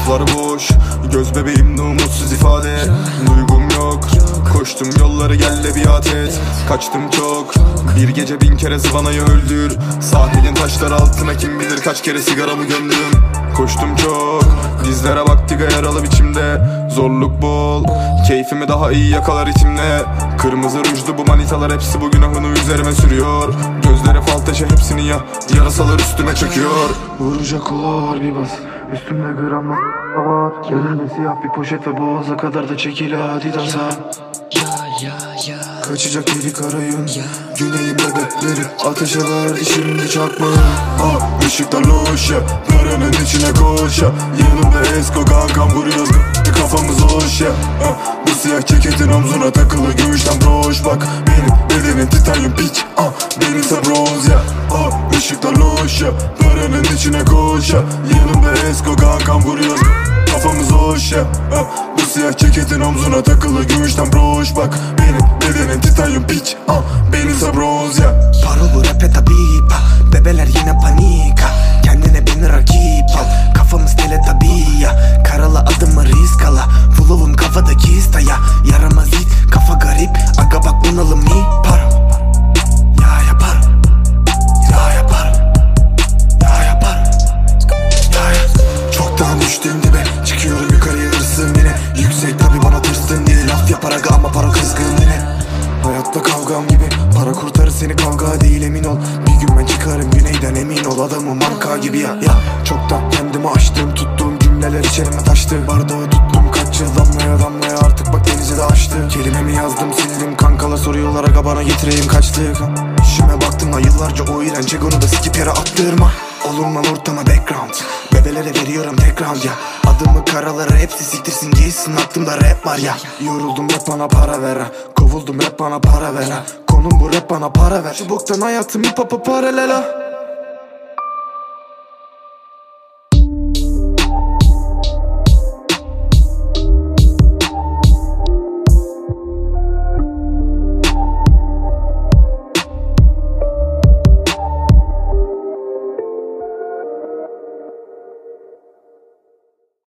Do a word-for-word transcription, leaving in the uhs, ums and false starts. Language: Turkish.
Laflar boş, göz bebeğimde umutsuz ifade. Duygum yok, koştum yolları gel de biat et. Kaçtım çok, bir gece bin kere zıvanayı öldür. Sahilin taşları altına kim bilir kaç kere sigaramı gömdüm. Koştum çok, dizlere baktık yaralı biçimde. Zorluk bol, keyfimi daha iyi yakalar içimde. Kırmızı rujlu bu manitalar hepsi bu günahını üzerime sürüyor. Gözleri fal taşı hepsini ya, yarasalar üstüme çöküyor. Vuracak olar bir bas, üstümde gramlar var. Elinde siyah bir poşet ve boğaza kadar da çekili hadi dansa. Kaçacak delik arayın, güneyimde beklerim. Ateşe verdi şimdi çakma. Ah, ışıklar loş ya, paranın içine koş ya. Yanımda esko kankam vuruyoruz, kafamız hoş ya. Ah, bu siyah ceketin omzuna takılı gümüşten broş. Bak benim bedenim titanyum piç, ah, benimse bronz ya. Ah, ışıklar loş ya, paranın içine koş ya. Yanımda esko kankam vuruyoruz, kafamız hoş ya. Ah, bu siyah ceketin omzuna takılı gümüşten broş. Bak benim bedenim titanyum piç, ah, benimse bronz ya. Parol bu rap'e tabip, bebeler yine panik. Kendine beni rakip al, kafamız tele tabi ya. Karalı adımı risk ala, flow'um kafadaki istaya. Yaramaz it, kafa garip, aga bak bunalım mi? Paro, ya yapar, ya yapar, ya yapar, ya ya. Çoktan düştüm dibe, çıkıyorum yukarıya hırsım yine. Yüksek tabi bana tırstın diye laf yapar aga ama para kızgın yine. Hayatta kavgam gibi, para kurtarır seni kavga değil emin ol. Bir gün ben çıkarım güneyden emin ol, adamım marka gibi ya, ya. Çoktan kendimi açtım, tuttuğum cümleler içerime taştı. Bardağı tuttum kaç yıl damlaya damlaya, artık bak denizi de açtı. Kelimemi yazdım sildim, kankala soruyorlar aga bana getireyim kaçlık. İşime baktım da yıllarca o iğrenç egonu da sikip yere attırma. Olurman ortama background, bebelere veriyorum tek round ya. Adımı karaları hepsi siktirsin giysin, aklımda rap var ya. Yoruldum rap bana para ver ha, kovuldum rap bana para ver ha. Konum bu rap bana para ver, şu boktan hayatım hip hop'a paralel ha.